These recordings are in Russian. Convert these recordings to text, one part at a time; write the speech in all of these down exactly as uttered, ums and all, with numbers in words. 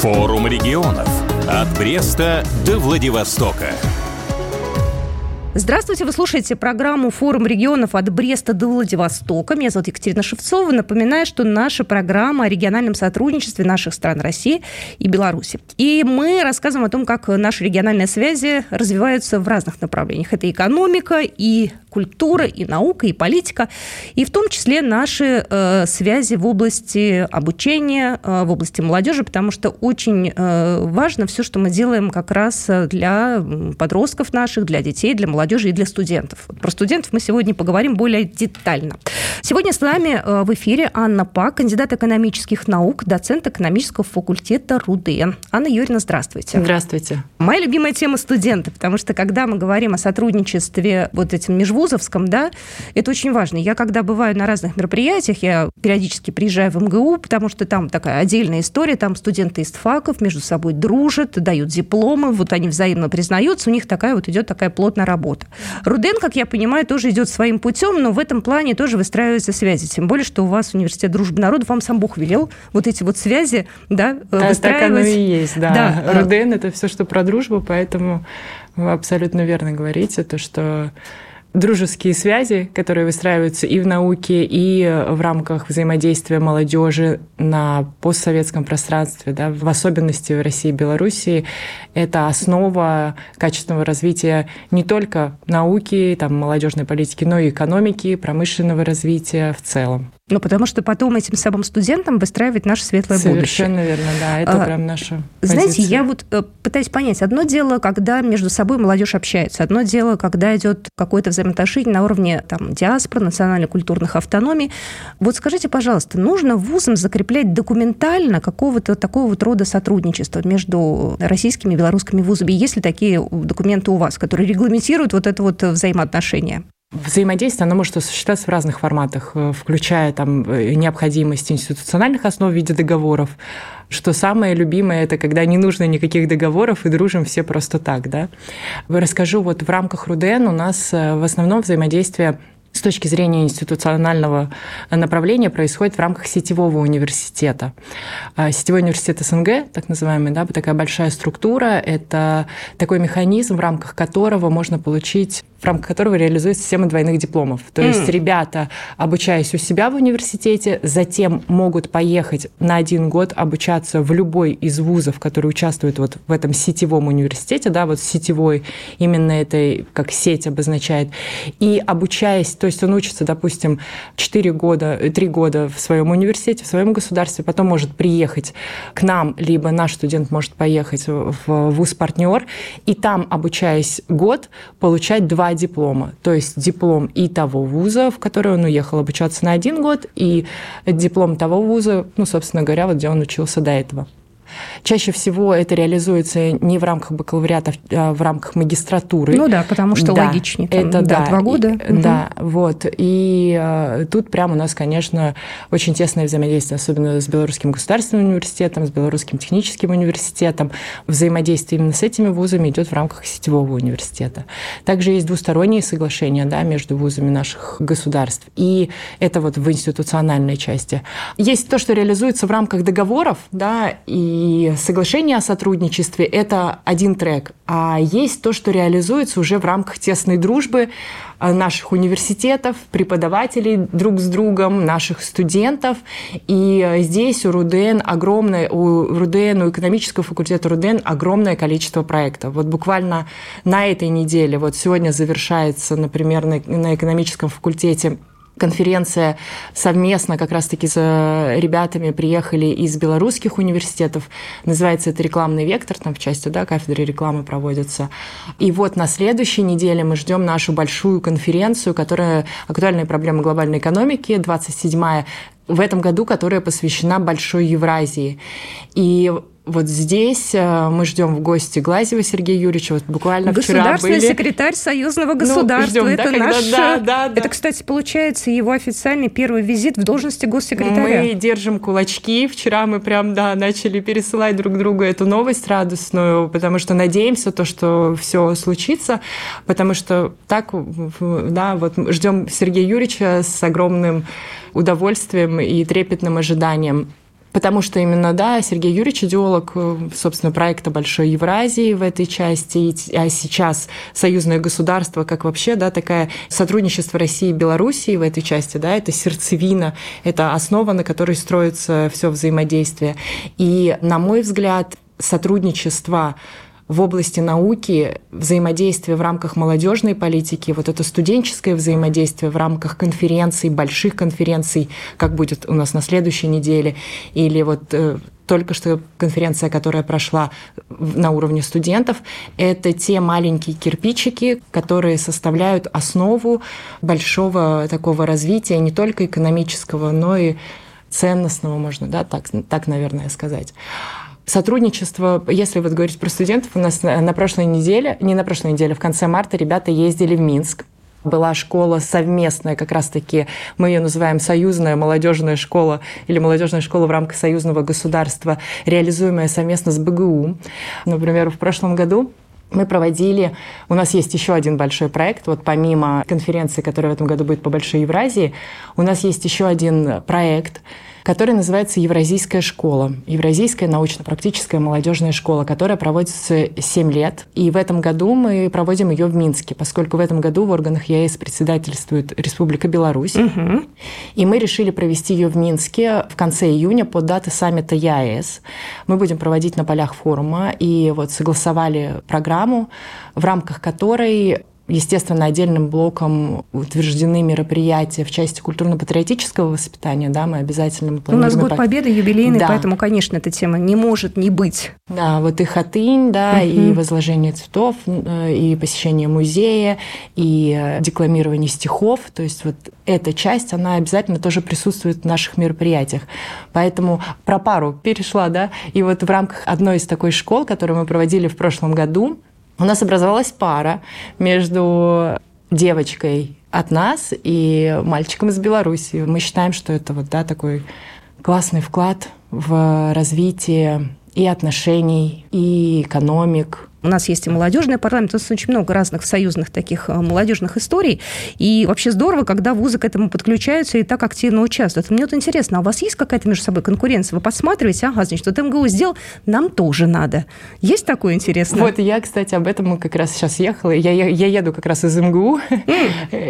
Форум регионов. От Бреста до Владивостока. Здравствуйте, вы слушаете программу «Форум регионов» от Бреста до Владивостока. Меня зовут Екатерина Шевцова. Напоминаю, что наша программа о региональном сотрудничестве наших стран России и Беларуси. И мы рассказываем о том, как наши региональные связи развиваются в разных направлениях. Это экономика, и культура, и наука, и политика, и в том числе наши э, связи в области обучения, э, в области молодежи, потому что очень э, важно все, что мы делаем как раз для подростков наших, для детей, для молодежи и для студентов. Про студентов мы сегодня поговорим более детально. Сегодня с нами э, в эфире Анна Пак, кандидат экономических наук, доцент экономического факультета РУДН. Анна Юрьевна, здравствуйте. Здравствуйте. Моя любимая тема — студенты, потому что когда мы говорим о сотрудничестве вот этим межвузовском, да, это очень важно. Я когда бываю на разных мероприятиях, я периодически приезжаю в эм гэ у, потому что там такая отдельная история, там студенты из ФАКов между собой дружат, дают дипломы, вот они взаимно признаются, у них такая вот идет такая плотная работа. РУДН, как я понимаю, тоже идет своим путем, но в этом плане тоже выстраиваются связи, тем более, что у вас университет дружбы народов, вам сам Бог велел вот эти вот связи, да, да выстраивать. Так оно и есть, да. да. РУДН – это все, что про дружбу, поэтому вы абсолютно верно говорите, то, что дружеские связи, которые выстраиваются и в науке, и в рамках взаимодействия молодежи на постсоветском пространстве, да, в особенности в России и Белоруссии, это основа качественного развития не только науки, там, молодежной политики, но и экономики, промышленного развития в целом. Ну, потому что потом этим самым студентам выстраивать наше светлое будущее. Совершенно верно, да, это а, прям наша Знаете, позиция. я вот э, пытаюсь понять, одно дело, когда между собой молодежь общается, одно дело, когда идет какое-то взаимоотношение на уровне там, диаспоры, национально-культурных автономий. Вот скажите, пожалуйста, нужно вузам закреплять документально какого-то такого вот рода сотрудничества между российскими и белорусскими вузами? Есть ли такие документы у вас, которые регламентируют вот это вот взаимоотношение? Взаимодействие, оно может осуществляться в разных форматах, включая там, необходимость институциональных основ в виде договоров. Что самое любимое – это когда не нужно никаких договоров и дружим все просто так. Да? Расскажу, вот в рамках РУДН у нас в основном взаимодействие с точки зрения институционального направления происходит в рамках сетевого университета. Сетевой университет эс эн гэ, так называемый, да, такая большая структура, это такой механизм, в рамках которого можно получить, в рамках которого реализуется система двойных дипломов. То mm. есть ребята, обучаясь у себя в университете, затем могут поехать на один год обучаться в любой из вузов, которые участвуют вот в этом сетевом университете, да, вот сетевой, именно это как сеть обозначает, и обучаясь, то есть он учится, допустим, четыре года, три года в своем университете, в своем государстве, потом может приехать к нам, либо наш студент может поехать в вуз-партнер, и там, обучаясь год, получать два диплома. То есть диплом и того вуза, в который он уехал обучаться на один год, и диплом того вуза, ну, собственно говоря, вот где он учился до этого. Чаще всего это реализуется не в рамках бакалавриата, а в рамках магистратуры. Ну да, потому что да, логичнее. Там, это да, да, два года. И, угу. Да, вот. И а, тут прямо у нас, конечно, очень тесное взаимодействие, особенно с Белорусским государственным университетом, с Белорусским техническим университетом. Взаимодействие именно с этими вузами идет в рамках сетевого университета. Также есть двусторонние соглашения, да, между вузами наших государств. И это вот в институциональной части. Есть то, что реализуется в рамках договоров, да, и И соглашение о сотрудничестве – это один трек. А есть то, что реализуется уже в рамках тесной дружбы наших университетов, преподавателей друг с другом, наших студентов. И здесь у РУДН огромное, у РУДН, у экономического факультета РУДН огромное количество проектов. Вот буквально на этой неделе, вот сегодня завершается, например, на, на экономическом факультете конференция совместно как раз-таки с ребятами приехали из белорусских университетов. Называется это «Рекламный вектор», там в части, да, кафедры рекламы проводятся. И вот на следующей неделе мы ждем нашу большую конференцию, которая «Актуальные проблемы глобальной экономики», двадцать седьмая, в этом году, которая посвящена Большой Евразии. И вот здесь мы ждем в гости Глазьева Сергея Юрьевича. Вот буквально вчера были. Государственный секретарь Союзного государства. Ну, ждем, это да, наш... когда, да, да, это, кстати, получается его официальный первый визит в должности госсекретаря. Мы держим кулачки. Вчера мы прям, да, начали пересылать друг другу эту новость радостную, потому что надеемся, то, что все случится, потому что так, да, вот ждем Сергея Юрьевича с огромным удовольствием и трепетным ожиданием. Потому что именно, да, Сергей Юрьевич, идеолог, собственно, проекта Большой Евразии в этой части, а сейчас союзное государство, как вообще, да, такая сотрудничество России и Белоруссии в этой части, да, это сердцевина, это основа, на которой строится все взаимодействие. И, на мой взгляд, сотрудничество в области науки, взаимодействие в рамках молодежной политики, вот это студенческое взаимодействие в рамках конференций, больших конференций, как будет у нас на следующей неделе, или вот э, только что конференция, которая прошла на уровне студентов, это те маленькие кирпичики, которые составляют основу большого такого развития, не только экономического, но и ценностного, можно, да, так, так, наверное, сказать. Сотрудничество, если вот говорить про студентов, у нас на прошлой неделе, не на прошлой неделе, в конце марта ребята ездили в Минск. Была школа совместная, как раз-таки мы ее называем союзная молодежная школа или молодежная школа в рамках союзного государства, реализуемая совместно с БГУ. Например, в прошлом году мы проводили, у нас есть еще один большой проект, вот помимо конференции, которая в этом году будет по Большой Евразии, у нас есть еще один проект, который называется «Евразийская школа». Евразийская научно-практическая молодежная школа, которая проводится семь лет. И в этом году мы проводим ее в Минске, поскольку в этом году в органах ЕАЭС председательствует Республика Беларусь. Угу. И мы решили провести ее в Минске в конце июня под датой саммита ЕАЭС. Мы будем проводить на полях форума и вот согласовали программу, в рамках которой, естественно, отдельным блоком утверждены мероприятия в части культурно-патриотического воспитания, да, мы обязательно планируем. У нас год Победы юбилейный, да. Поэтому, конечно, эта тема не может не быть. Да, вот и хатынь, да, uh-huh. и возложение цветов, и посещение музея, и декламирование стихов, то есть вот эта часть, она обязательно тоже присутствует в наших мероприятиях. Поэтому про пару перешла, да, и вот в рамках одной из такой школ, которую мы проводили в прошлом году, у нас образовалась пара между девочкой от нас и мальчиком из Беларуси. Мы считаем, что это вот, да, такой классный вклад в развитие и отношений, и экономик. У нас есть и молодежный парламент, у нас очень много разных союзных таких молодежных историй. И вообще здорово, когда вузы к этому подключаются и так активно участвуют. Мне вот интересно, а у вас есть какая-то между собой конкуренция? Вы подсматриваете, ага, значит, вот МГУ сделал, нам тоже надо. Есть такое интересное? Вот я, кстати, об этом как раз сейчас ехала. Я, я, я еду как раз из МГУ mm.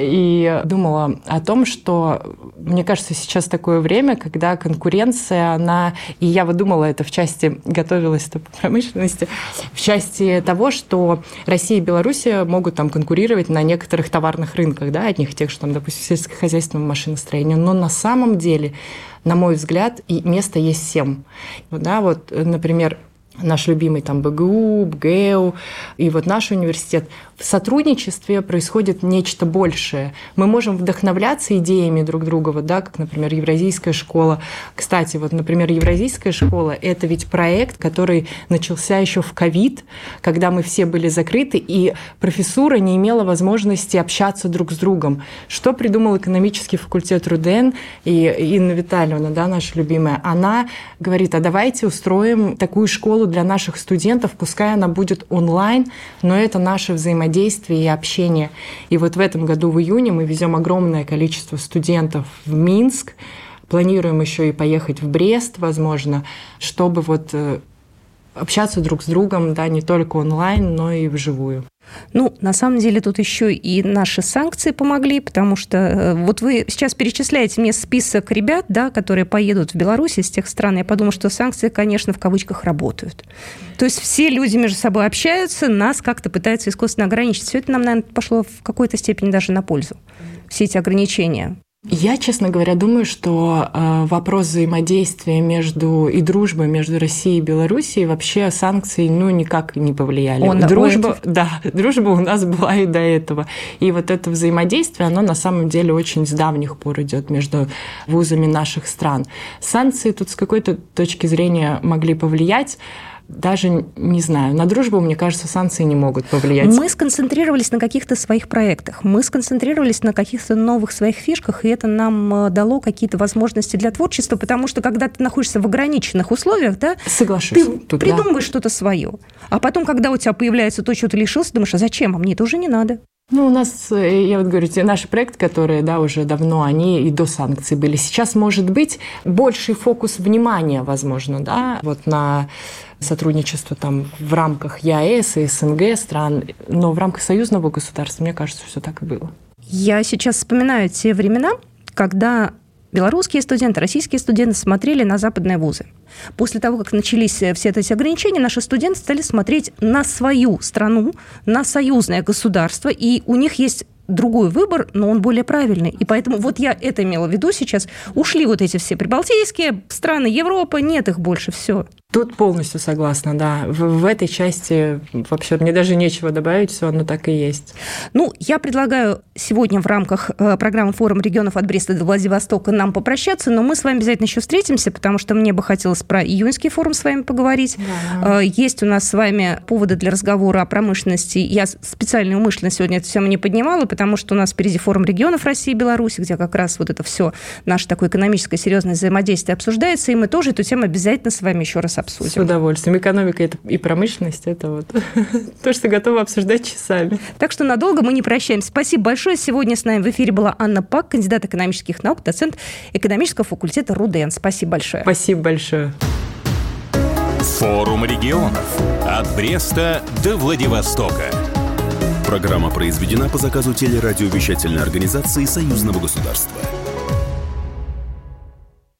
и думала о том, что, мне кажется, сейчас такое время, когда конкуренция, она... И я вот думала это в части, готовилась по промышленности, в части того, что Россия и Беларусь могут там конкурировать на некоторых товарных рынках, да, одних тех, что там, допустим, сельскохозяйственном машиностроении. Но на самом деле, на мой взгляд, и место есть всем. Да, вот, например, наш любимый там БГУ, БГЭУ и вот наш университет. В сотрудничестве происходит нечто большее. Мы можем вдохновляться идеями друг друга, вот, да, как, например, Евразийская школа. Кстати, вот, например, Евразийская школа – это ведь проект, который начался еще в ковид, когда мы все были закрыты, и профессура не имела возможности общаться друг с другом. Что придумал экономический факультет РУДН и Инна Витальевна, да, наша любимая? Она говорит, а давайте устроим такую школу для наших студентов, пускай она будет онлайн, но это наше взаимодействие и общение. И вот в этом году в июне мы везем огромное количество студентов в Минск, планируем еще и поехать в Брест, возможно, чтобы вот общаться друг с другом, да, не только онлайн, но и вживую. Ну, на самом деле, тут еще и наши санкции помогли, потому что вот вы сейчас перечисляете мне список ребят, да, которые поедут в Беларусь из тех стран. Я подумала, что санкции, конечно, в кавычках работают. То есть все люди между собой общаются, нас как-то пытаются искусственно ограничить. Все это нам, наверное, пошло в какой-то степени даже на пользу, все эти ограничения. Я, честно говоря, думаю, что э, вопрос взаимодействия между и дружбы между Россией и Белоруссией вообще санкции, ну, никак не повлияли. Он, дружба, он... да, дружба у нас была и до этого. И вот это взаимодействие, оно на самом деле очень с давних пор идет между вузами наших стран. Санкции тут с какой-то точки зрения могли повлиять. Даже, не знаю, на дружбу, мне кажется, санкции не могут повлиять. Мы сконцентрировались на каких-то своих проектах, мы сконцентрировались на каких-то новых своих фишках, и это нам дало какие-то возможности для творчества, потому что, когда ты находишься в ограниченных условиях, да, соглашусь, ты тут, придумываешь да. что-то свое. А потом, когда у тебя появляется то, чего ты лишился, думаешь, а зачем? А мне это уже не надо. Ну, у нас, я вот говорю, наши проекты, которые, да, уже давно, они и до санкций были. Сейчас, может быть, больший фокус внимания, возможно, да, вот на сотрудничество там в рамках ЕАЭС и СНГ стран, но в рамках союзного государства, мне кажется, все так и было. Я сейчас вспоминаю те времена, когда белорусские студенты, российские студенты смотрели на западные вузы. После того, как начались все эти ограничения, наши студенты стали смотреть на свою страну, на союзное государство, и у них есть другой выбор, но он более правильный. И поэтому вот я это имела в виду сейчас. Ушли вот эти все прибалтийские страны, Европа, нет их больше, все. Тут полностью согласна, да. В, в этой части вообще мне даже нечего добавить, все оно так и есть. Ну, я предлагаю сегодня в рамках э, программы «Форум регионов от Бреста до Владивостока» нам попрощаться, но мы с вами обязательно еще встретимся, потому что мне бы хотелось про июньский форум с вами поговорить. Да. Э, есть у нас с вами поводы для разговора о промышленности. Я специально умышленно сегодня эту тему не поднимала, потому что у нас впереди форум регионов России и Беларуси, где как раз вот это все наше такое экономическое серьезное взаимодействие обсуждается, и мы тоже эту тему обязательно с вами еще раз обсудим. С удовольствием. Экономика и промышленность – это вот то, что готова обсуждать часами. Так что надолго мы не прощаемся. Спасибо большое. Сегодня с нами в эфире была Анна Пак, кандидат экономических наук, доцент экономического факультета РУДН. Спасибо большое. Спасибо большое. Форум регионов. От Бреста до Владивостока. Программа произведена по заказу телерадиовещательной организации Союзного государства.